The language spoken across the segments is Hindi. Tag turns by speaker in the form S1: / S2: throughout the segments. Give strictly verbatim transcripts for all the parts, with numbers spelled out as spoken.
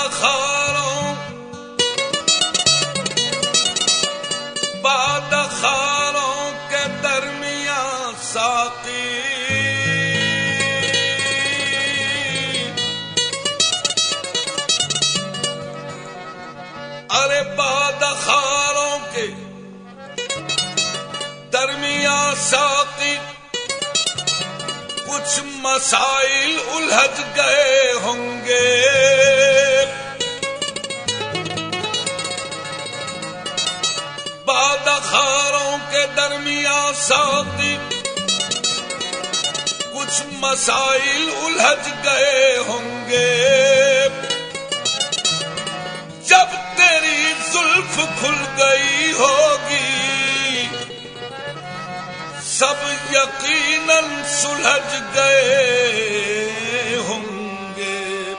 S1: बादखारों बादखारों के दरमियां साकी अरे बादखारों के दरमियां साकी कुछ मसाइल उलझ गए होंगे। बादखारों के दरमियां साकी कुछ मसाइल उलझ गए होंगे। जब तेरी जुल्फ खुल गई होगी सब यकीनन सुलझ गए होंगे।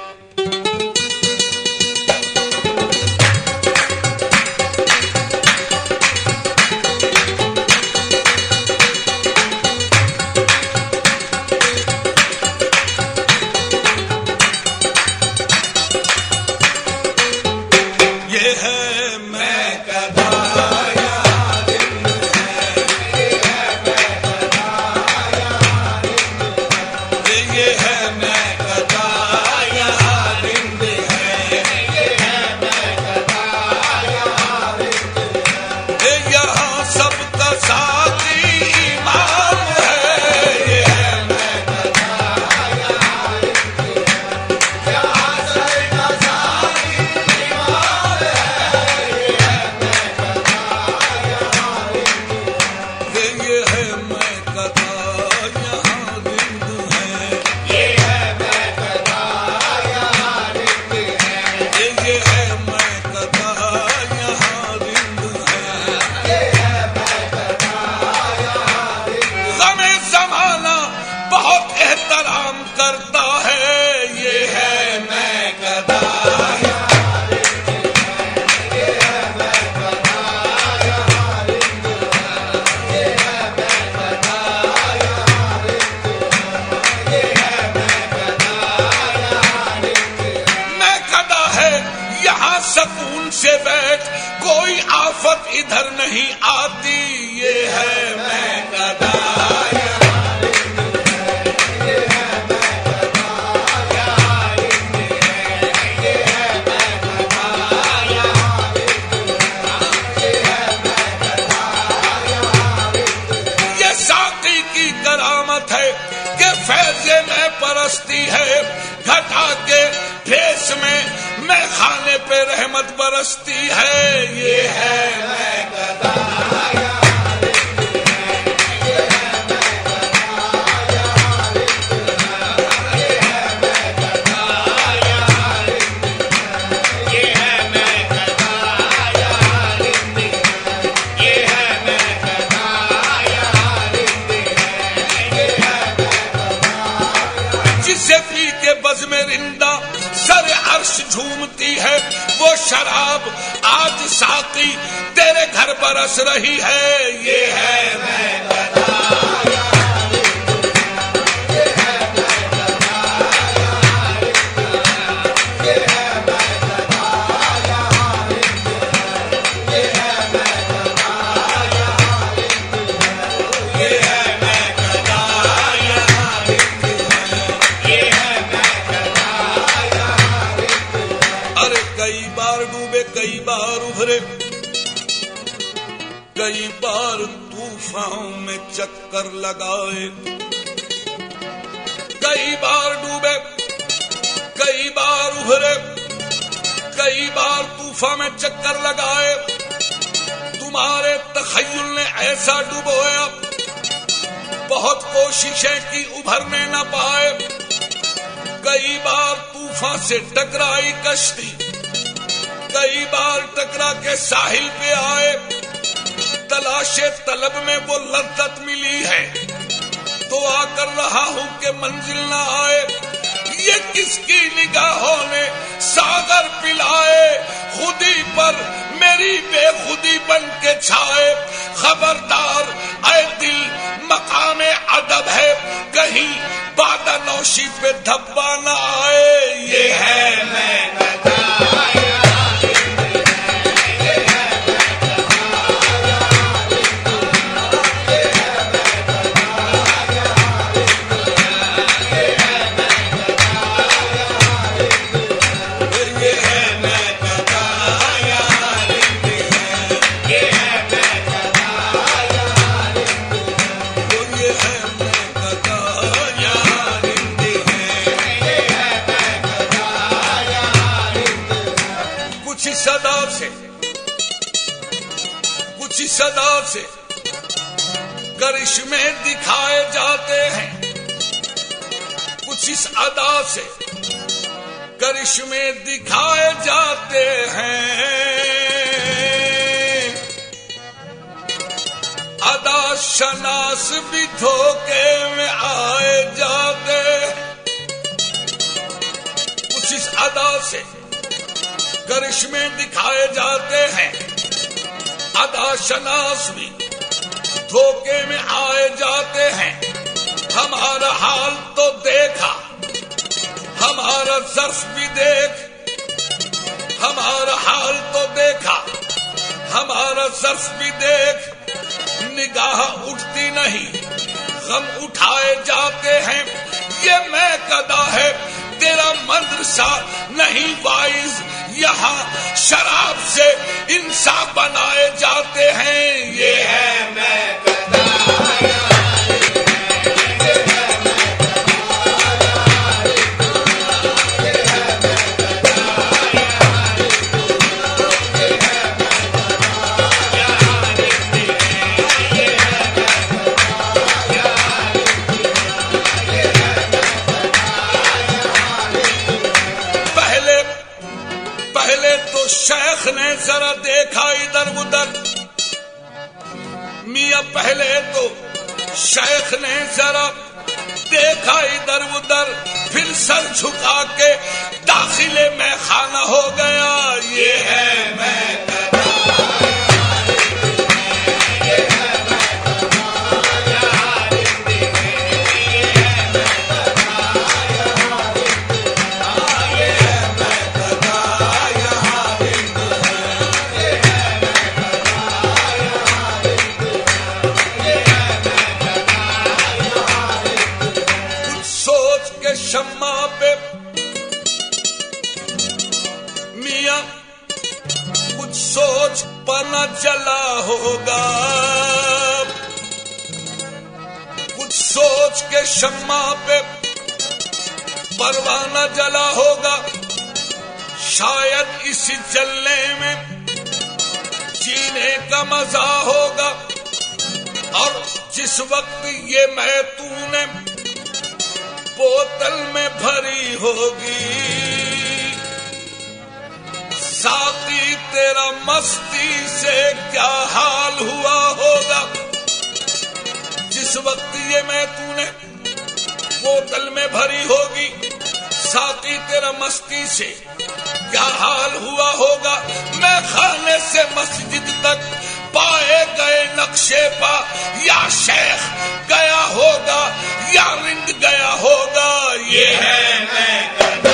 S1: ये है मैं कदा करता है। ये है मैं कदा मैं कदा है यहाँ सकून से बैठ कोई आफत इधर नहीं आती। ये है मैं कदा फैज़े में परस्ती है घटा के ठेस में मैं खाने पे रहमत बरसती है। ये है मैं कदा जिसे पी के बज़ में रिंदा सर अर्श झूमती है वो शराब आज साकी तेरे घर बरस रही है। ये है मैं कदा कई बार उभरे कई बार तूफान में चक्कर लगाए कई बार डूबे कई बार उभरे कई बार तूफान में चक्कर लगाए। तुम्हारे तखय्युल ने ऐसा डुबोया बहुत कोशिशें की उभरने न पाए। कई बार तूफान से टकराई कश्ती कई बार टकरा के साहिल पे आए। तलाशे तलब में वो लज्जत मिली है तो आकर रहा हूं कि मंजिल न आए। ये किसकी निगाहों ने सागर पिलाए खुदी पर मेरी बेखुदी बन के छाए। खबरदार ऐ दिल मकामे अदब है कहीं बादा नौशी पे धब्बा न आए। ये है मैं कदा कुछ इस अदा से कुछ इस अदा से करिश्मे दिखाए जाते हैं, कुछ इस अदा से करिश्मे दिखाए जाते हैं। अदा शनास भी धोखे में आए जाते, कुछ इस अदा से करिश्मे दिखाए जाते हैं। अदा शनास भी धोखे में आए जाते हैं। हमारा हाल तो देखा, हमारा ज़र्फ भी देख, हमारा हाल तो देखा, हमारा ज़र्फ भी देख। निगाह उठती नहीं, गम उठाए जाते हैं। ये मैं कदा है तेरा मदरसा नहीं वाइज, यहाँ शराब से इंसाफ बनाए जाते हैं। ये है मैं कदा। शेख ने जरा देखा इधर उधर, मियां पहले तो शेख ने जरा देखा इधर उधर, फिर सर झुका के दाखिले में खाना हो गया। ये है मैं कदा। शम्मा पे मियां कुछ सोच पना जला होगा, कुछ सोच के शम्मा पे परवाना जला होगा। शायद इसी जलने में जीने का मजा होगा। और जिस वक्त ये मैं तूने बोतल में भरी होगी, साथी तेरा मस्ती से क्या हाल हुआ होगा। जिस वक्त ये मैं तूने बोतल में भरी होगी, साथी तेरा मस्ती से क्या हाल हुआ होगा। मैं खाने से मस्जिद तक पाए गए नक्शे पा, या शेख गया होगा या रिंद गया होगा। ये है मैं कदा।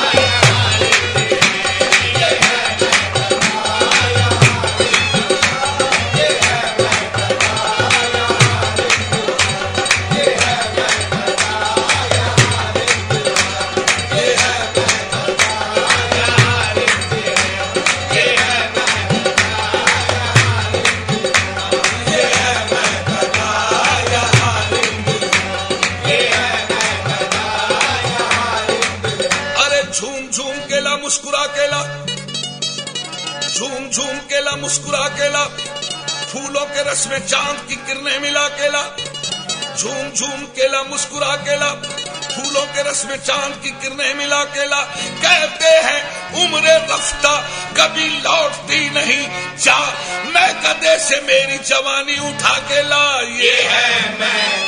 S1: मुस्कुरा केला, झूम झूम केला मुस्कुरा केला, फूलों के रस में चांद की किरणें मिला केला। झूम झूम केला मुस्कुरा केला, फूलों के रस में चांद की किरणें मिला केला। कहते हैं उम्र रफ्ता कभी लौटती नहीं, जा मैं गधे से मेरी जवानी उठा के ला। ये है मैं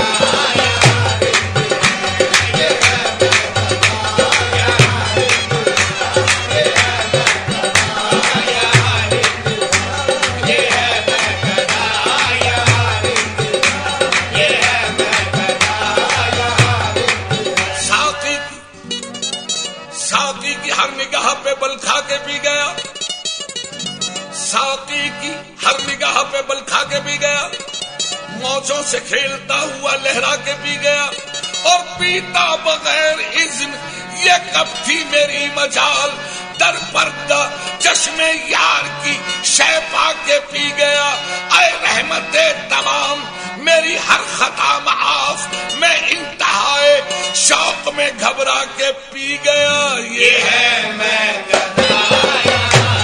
S1: बल खा के पी गया, साकी की हर निगाह पे बल खा के पी गया, मौजों से खेलता हुआ लहरा के पी गया। और पीता बगैर इज़्न ये कब थी मेरी मजाल, दर पर्दा चश्मे यार की शय पा के पी गया। ऐ रहमते तमाम मेरी हर खता माफ, मैं इंतहाए शौक में घबरा के पी गया। ये है मैं गदा।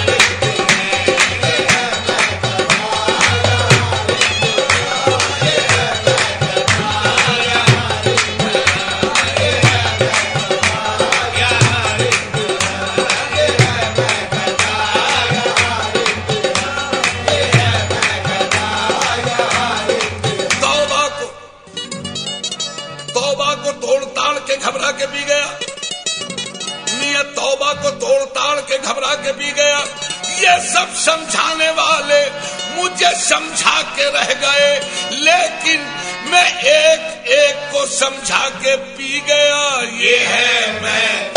S1: हवा को तोड़ ताड़ के घबरा के पी गया। ये सब समझाने वाले मुझे समझा के रह गए, लेकिन मैं एक एक को समझा के पी गया। ये है मैं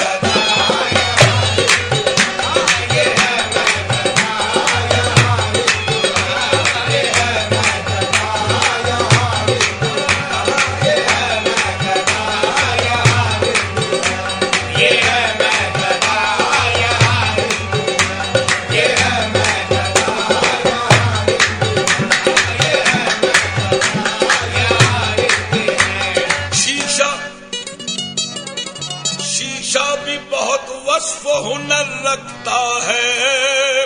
S1: वस्फ हुनर रखता है।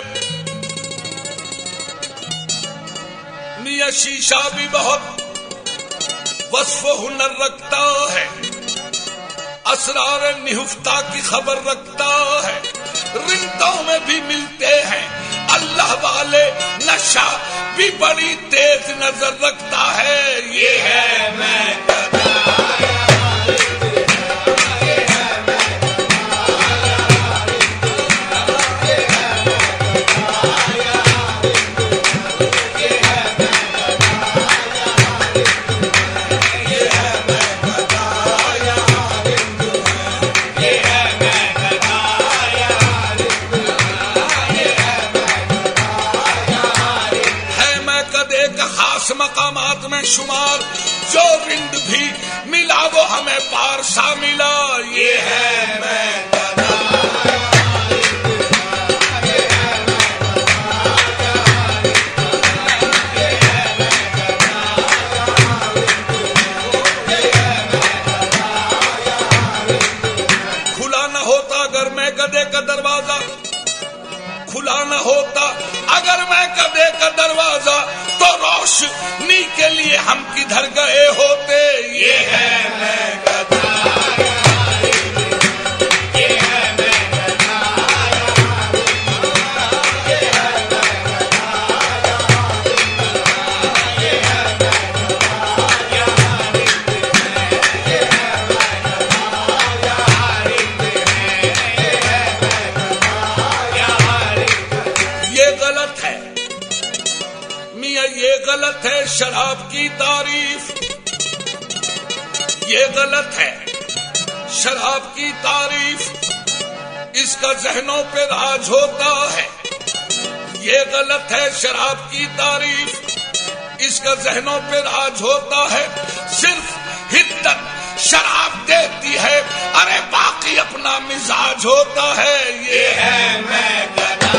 S1: मियां शीशा भी बहुत वस्फ हुनर रखता है, असरार निहुफ्ता की खबर रखता है। रिंदों में भी मिलते हैं अल्लाह वाले, नशा भी बड़ी तेज नजर रखता है। ये है मैं मकामात में शुमार, जो रिंद भी मिला वो हमें पारसा मिला। ये है मैं खुला न होता अगर मैं गधे का दरवाजा, खुला न होता अगर मैं गधे का दरवाजा, तो रोशनी के लिए हम किधर गए होते। ये है मैं गधा, ये है मैं गधा, ये है मैं गधा, ये है मैं गधा। ये गलत है मियां, ये गलत है शराब की तारीफ, ये गलत है शराब की तारीफ, इसका जहनों पे राज होता है। ये गलत है शराब की तारीफ, इसका जहनों पे राज होता है। सिर्फ हिद्दत शराब देती है, अरे बाकी अपना मिजाज होता है। ये है मैं गधा,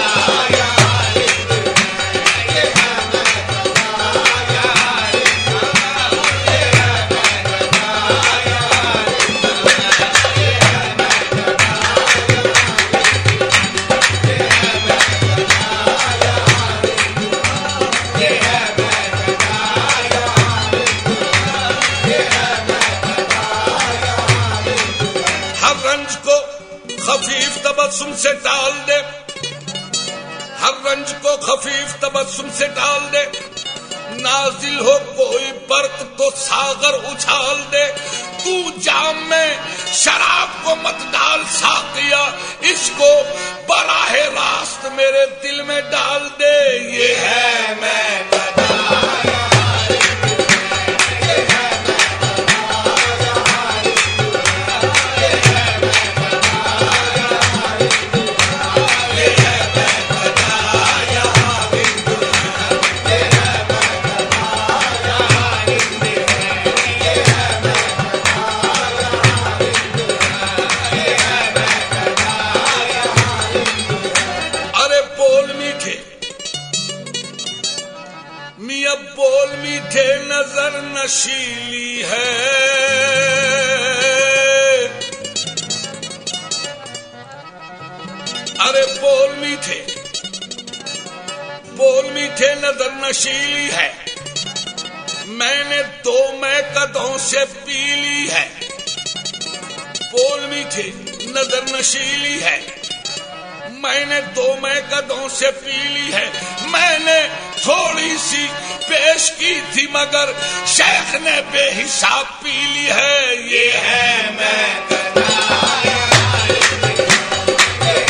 S1: खफीफ तबस्सुम से टाल दे, हर रंज को खफीफ तबस्सुम से टाल दे। नाजिल हो कोई बर्क तो सागर उछाल दे। तू जाम में शराब को मत डाल साकिया, इसको बराहे रास्त मेरे दिल में डाल दे। ये है मैं गधा, बोल मीठे नजर नशीली है। अरे बोल मीठे, बोल मीठे नजर नशीली है। मैंने दो मैं कदों से पी ली है। बोल मीठे नजर नशीली है, मैंने दो मैं कदों से पी ली है। मैंने थोड़ी सी पेश की थी मगर शेख ने बेहिसाब पी ली है। ये है मैं गधा,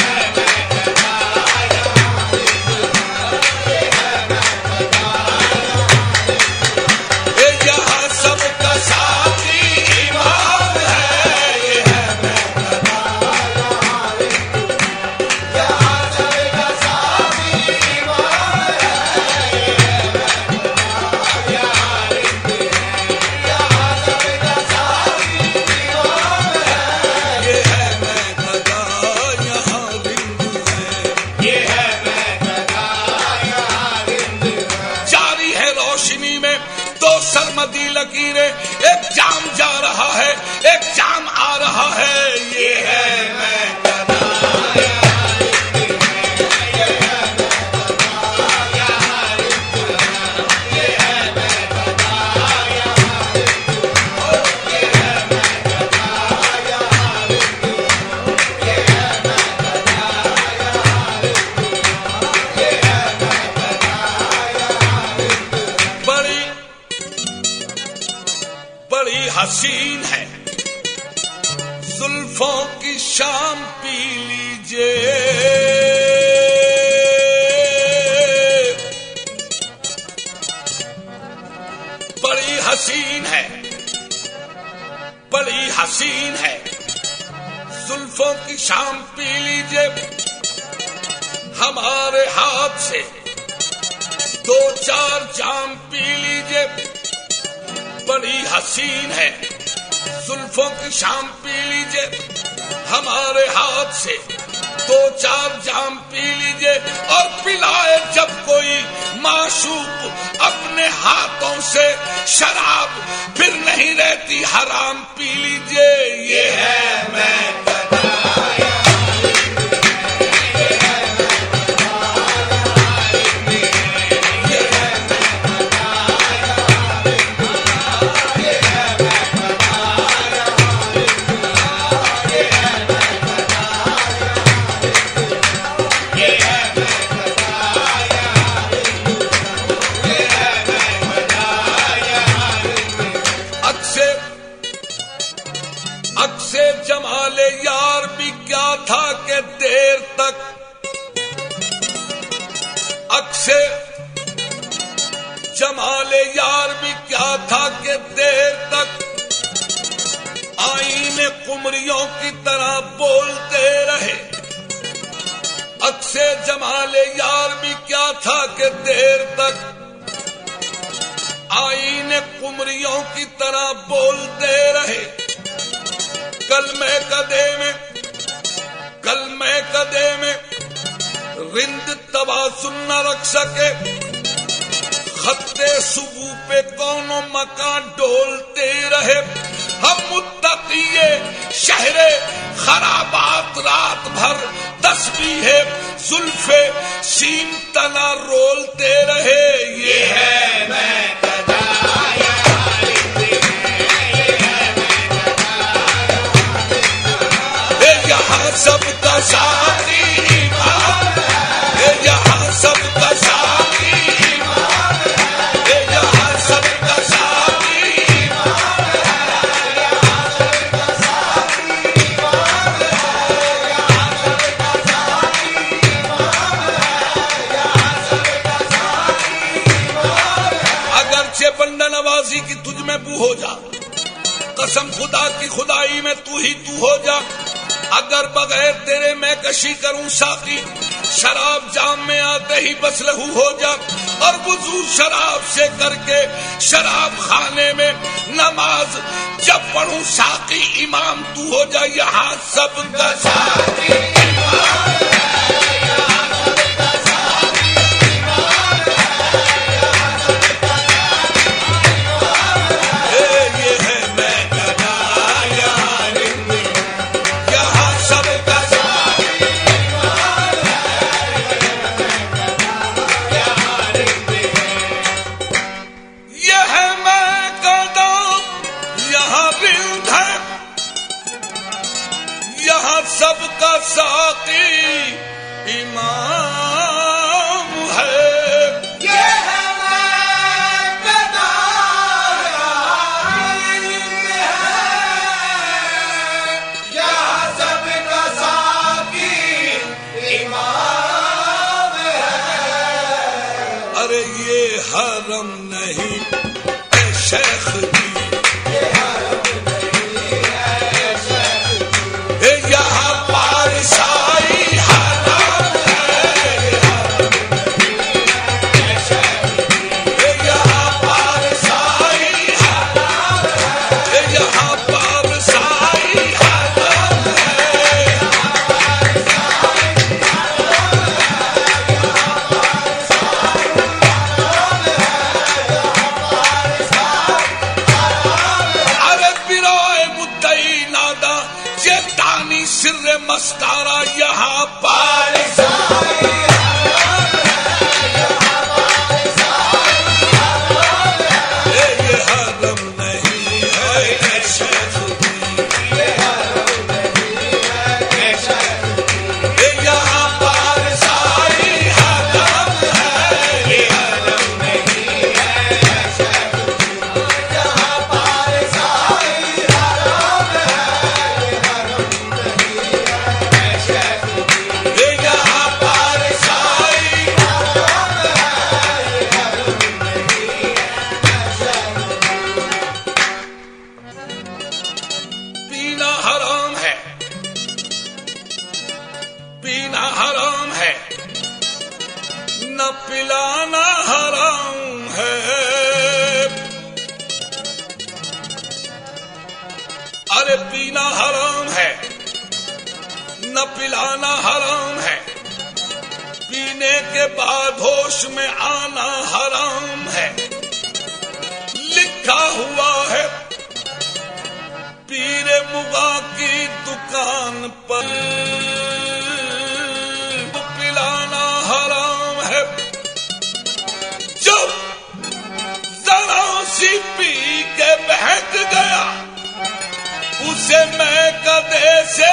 S1: लकीरें, एक जाम जा रहा है, एक जाम आ रहा है। ये है मैं हसीन है जुल्फों की शाम पी लीजिए, बड़ी हसीन है, बड़ी हसीन है जुल्फों की शाम पी लीजिए। हमारे हाथ से दो चार जाम पी लीजिए, बड़ी हसीन है जुल्फों की शाम पी लीजिए। हमारे हाथ से दो चार जाम पी लीजिए, और पिलाए जब कोई माशूक अपने हाथों से शराब, फिर नहीं रहती हराम पी लीजिए। ये है मैं जमाले यार भी क्या था कि देर तक, अक्से जमाले यार भी क्या था कि देर तक, आईने कुमरियों की तरह बोलते रहे। अक्से जमाले यार भी क्या था कि देर तक, आईने कुमरियों की तरह बोलते रहे। कल मैं कदे में, कल मैं कदे में रिंद तबासुन न रख सके, खत्ते सुबू पे कौनो मकान डोलते रहे। हम मुत्तक़िए शहरे खराबात रात भर तस्बीहे जुल्फे सीन तना रोलते रहे। ये है मैं सबका साथी ईमान है, यहाँ सबका साथी ईमान है, यहाँ सबका साथी ईमान है, यहाँ सबका साथी ईमान है, यहाँ सबका साथी ईमान है, यहाँ सबका साथी ईमान है। अगरचे बंदा नवाजी की तुझ में बू हो जा, कसम खुदा की खुदाई में तू ही तू हो जा। अगर बगैर तेरे मैं कशी करूं साकी, शराब जाम में आते ही बस लहू हो जा। और वुजू शराब से करके शराब खाने में नमाज जब पढ़ूं साकी इमाम तू हो जा। यहाँ सबका साकी इमाम है, यहाँ सबका साकी इमाम है, यहाँ सबका साकी इमाम है। ये है मैं गदा यहाँ रिंदी, यहाँ सबका साकी इमाम है, यहाँ रिंदी। ये है मैं गदा यहाँ रिंद है, यहाँ सबका साकी इमाम है। ये है मैं गदा यहाँ रिंद है, यहाँ सबका साकी इमाम है। अरे ये हरम नहीं है शेख जी, यहाँ पारसाई हराम है, यहाँ पारसाई हराम है, यहाँ पारसाई हराम है। न पिलाना हराम है, अरे पीना हराम है, न पिलाना हराम है, पीने के बाद होश में आना हराम है। लिखा हुआ है पीरे मुगा की दुकान पर पिलाना हराम है। जब जरा सी पी के बहक गया उसे मैं कदे से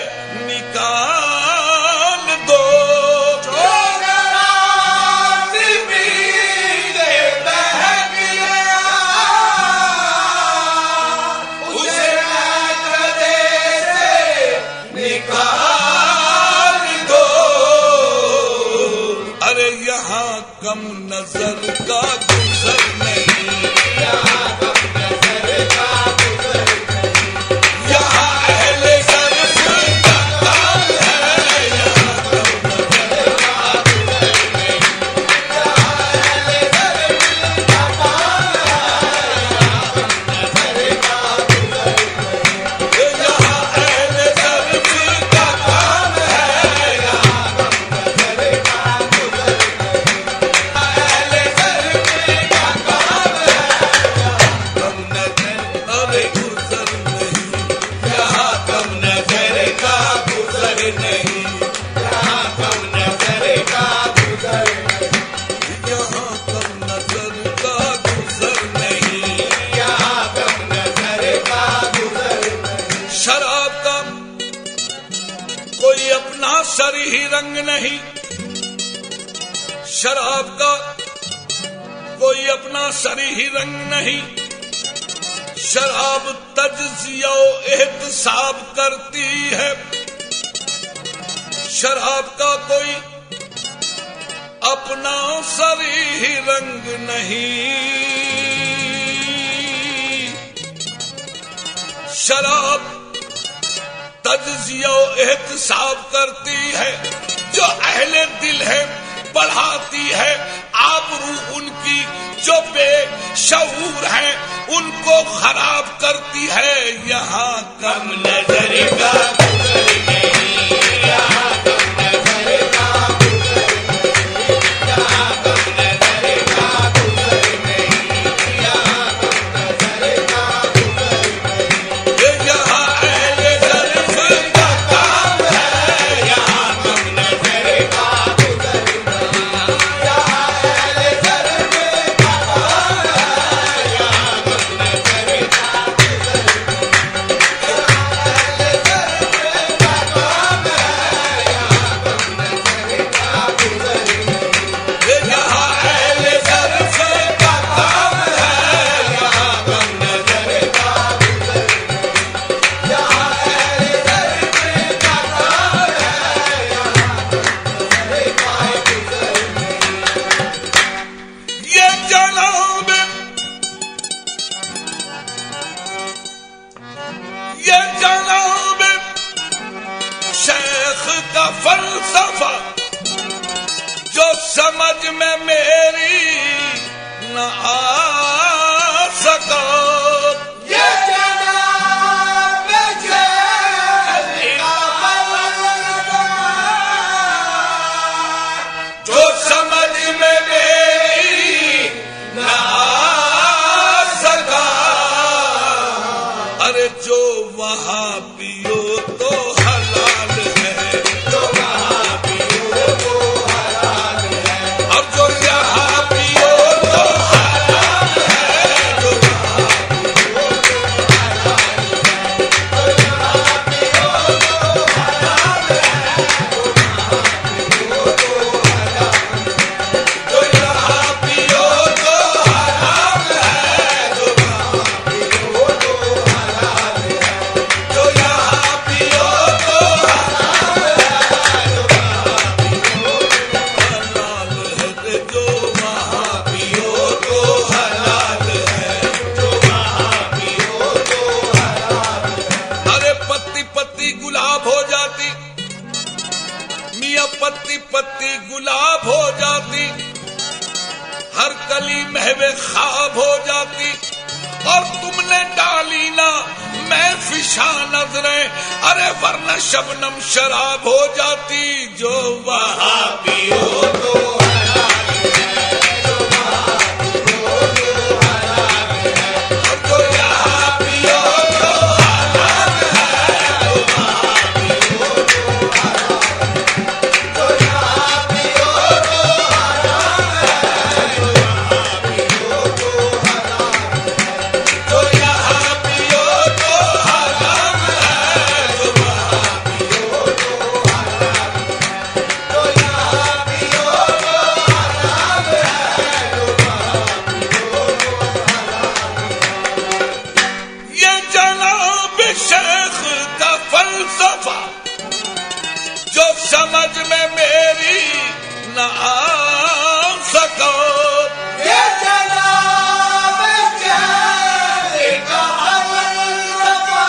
S1: निकाल दो। कम नजर का गुजर नहीं, यहाँ कम नजर का गुजर नहीं, यहाँ अहले सर्फ का काम है, यहाँ कम नजर का गुजर नहीं, यहाँ अहले सर्फ का काम है, यहाँ कम नजर का गुजर नहीं, यहाँ अहले सर्फ का काम है, यहाँ कम नजर का गुजर नहीं। शराब का कोई अपना सरी ही रंग नहीं, शराब का कोई अपना सरी ही रंग नहीं, शराब तज्जिया एहतसाब करती है, शराब का कोई अपना सरी ही रंग नहीं, शराब तज्जिया एहतसाब करती है, जो अहले दिल है बढ़ाती है आबरू उनकी, जो बेशऊर है उनको खराब करती है। यहाँ कम नजर का गुजर नहीं, यहाँ कम नजर का गुजर नहीं, यहाँ कम नजर का गुजर नहीं, यहाँ कम नजर का गुजर नहीं, यहाँ अहले सर्फ का काम है, यहाँ कम नजर का गुजर नहीं, यहाँ अहले सर्फ का काम है, यहाँ कम नजर का गुजर नहीं, यहाँ अहले सर्फ का काम है, यहाँ कम नजर का गुजर नहीं, यहाँ अहले सर्फ का काम है, यहाँ कम नजर का गुजर नहीं, यहाँ अहले सर्फ का काम है, यहाँ कम नजर का गुजर नहीं। ये जनाब ये जनाब शेख का फलसफा जो समझ में मेरी न आ सका, ये जनाब शेख का फलसफा जो समझ में मेरी न आ सका, अरे जो वहाँ पियो तो हलाल है, जो वहाँ पियो तो हलाल है, और जो यहाँ पियो तो हलाल पत्ती पत्ती गुलाब हो जाती, हर कली महवे खाब हो जाती, और तुमने डाली ना मैं फिशा नजरें, अरे वरना शबनम शराब हो जाती। जो वहां पियो तो जो समझ में मेरी न आ सको,
S2: ये जनाब शेख का फलसफा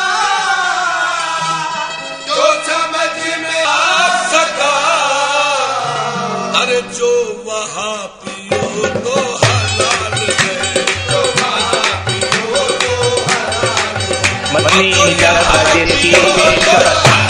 S2: जो समझ में
S1: आ सका। अरे जो वहां पियो तो हलाल है,
S2: जो वहां पियो तो हलाल है।
S3: मदनी हिदायत की पेशकश।